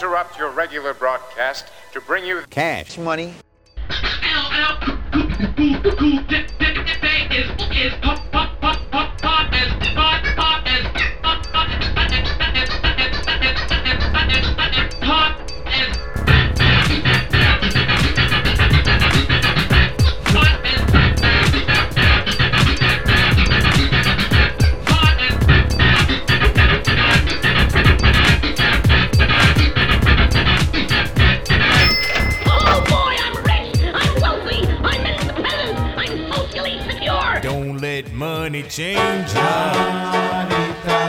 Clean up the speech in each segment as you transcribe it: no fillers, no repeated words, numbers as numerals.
interrupt your regular broadcast to bring you cash money. Don't let money change ya.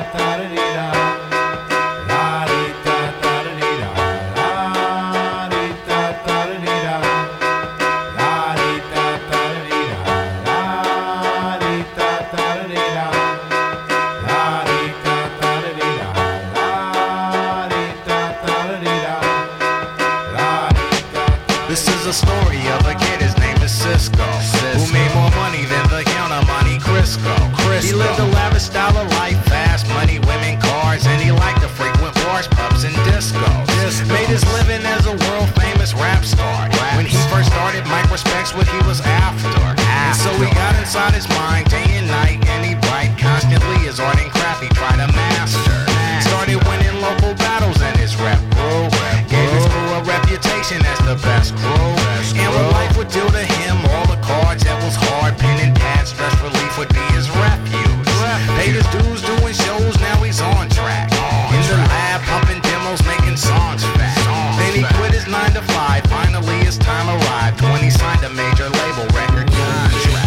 This is a story of a kid, his name is Cisco, who made more money than the Count of Monte Cristo. He lived a lavish style of life, fast money, women, cars, and he liked to frequent bars, pubs, and discos. Made his living as a world-famous rap star. When he first started, Mike respects what he was after. And so he got inside his mind day and night, and he bright constantly his art and craft he tried to master. Started winning local battles and his rep grew. Gave his crew a reputation as the best crew. And what life would do to him, all the cards that was hard, pen and pad, stress relief would be his refuge. Paid his dues doing shows, now he's on track. In the lab, pumping demos, making songs fat. Then he quit his 9 to 5, finally his time arrived when he signed a major label record contract.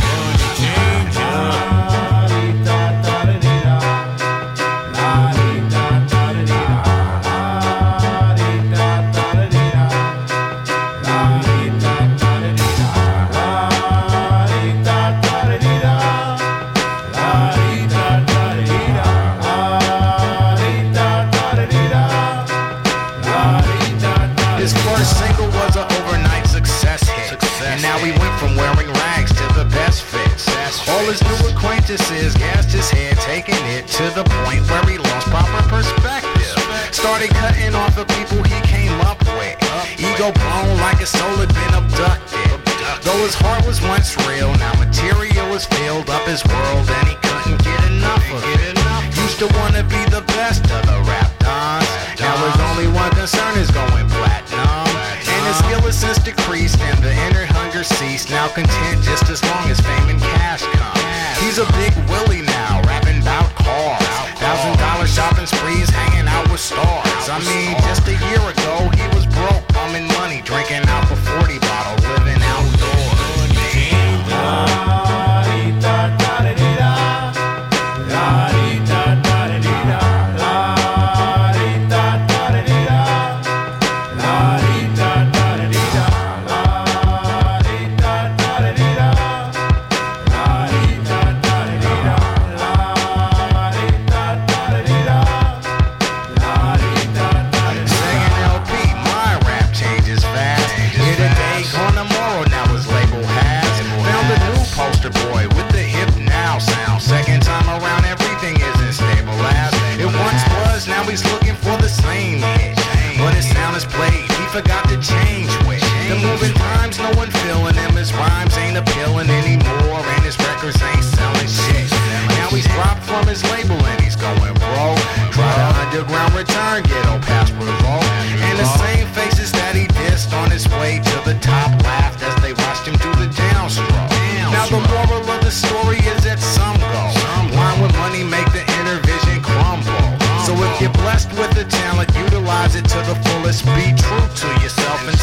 His first single was an overnight success hit, and now he went from wearing rags to the best fits. All his new acquaintances gassed his head, taking it to the point where he lost proper perspective. Started cutting off the people he came up with. Ego blown like his soul had been abducted. Though his heart was once real, now material has filled up his world, and he couldn't get enough of it. Used to wanna be the best of the rap dons. Now his only one concern is going platinum. And his skill has since decreased and the inner hunger ceased. Now content just as long as fame and cash come. He's a big Willie now, rapping about cars. $1,000 shopping sprees, hanging out with stars. I mean, just a year ago he was broke, bumming money, drinking out the 40 bottle, living outdoors. Boy with the hip now sound. Second time around everything isn't stable as it once was. Now he's looking for the same hit, but his sound is played, he forgot to change with the moving times. No one feeling him, his rhymes ain't appealing anymore, and his records ain't selling shit. Now he's dropped from his label and he's going broke. Try to underground return, get old past revolt. And the same faces that he dissed on his way to the top laughed as they watched him do the downstroke. Now the moral of the story is that some go blind with money, make the inner vision crumble. So if you're blessed with the talent, utilize it to the fullest. Be true to yourself and